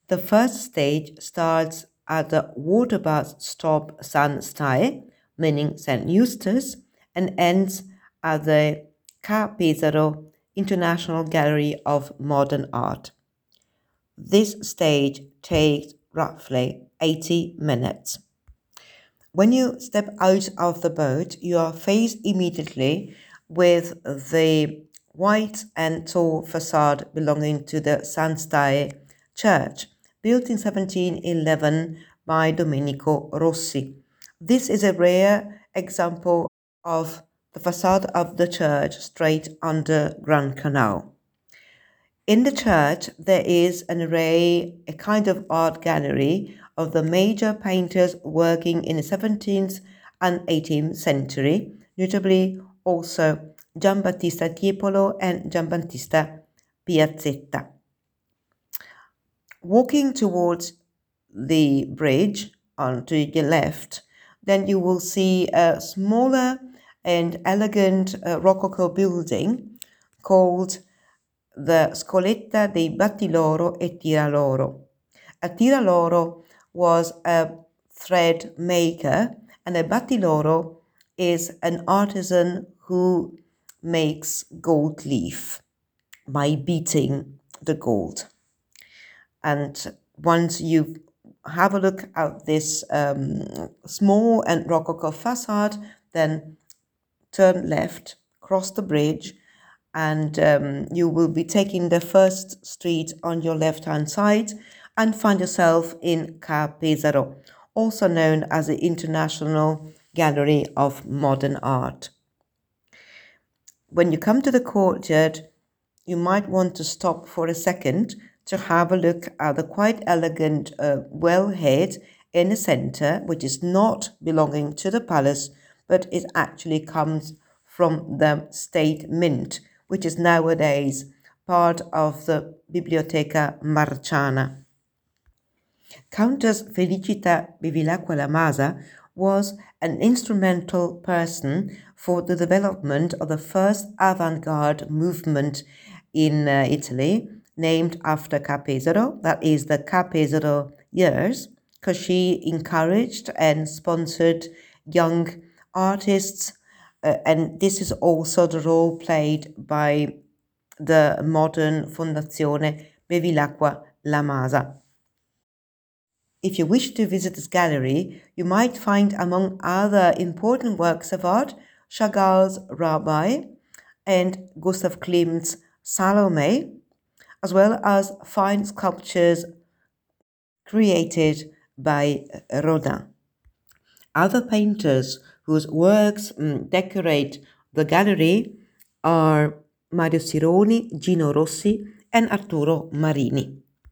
The first stage starts at the water bus stop San Stae, meaning St. Eustace, and ends at the Ca' Pesaro International Gallery of Modern Art. This stage takes roughly 80 minutes. When you step out of the boat, you are faced immediately with the white and tall facade belonging to the San Stae Church, built in 1711 by Domenico Rossi. This is a rare example of the facade of the church straight under Grand Canal. In the church, there is an array, a kind of art gallery of the major painters working in the 17th and 18th century, notably also Giambattista Tiepolo and Giambattista Piazzetta. Walking towards the bridge on to your left, then you will see a smaller and elegant Rococo building called the Scoletta dei Battiloro e Tiraloro. A Tiraloro was a thread maker, and a Battiloro is an artisan who makes gold leaf by beating the gold. And once you have a look at this small and Rococo facade, then turn left, cross the bridge, and you will be taking the first street on your left-hand side and find yourself in Ca' Pesaro, also known as the International Gallery of Modern Art. When you come to the courtyard, you might want to stop for a second to have a look at the quite elegant wellhead in the center, which is not belonging to the palace, but it actually comes from the State Mint, which is nowadays part of the Biblioteca Marciana. Countess Felicita Bevilacqua Lamasa was an instrumental person for the development of the first avant-garde movement in Italy, named after Ca' Pesaro, that is the Ca' Pesaro years, because she encouraged and sponsored young artists, and this is also the role played by the modern Fondazione Bevilacqua Lamasa. If you wish to visit this gallery, you might find, among other important works of art, Chagall's Rabbi and Gustav Klimt's Salome, as well as fine sculptures created by Rodin. Other painters whose works decorate the gallery are Mario Sironi, Gino Rossi, and Arturo Marini.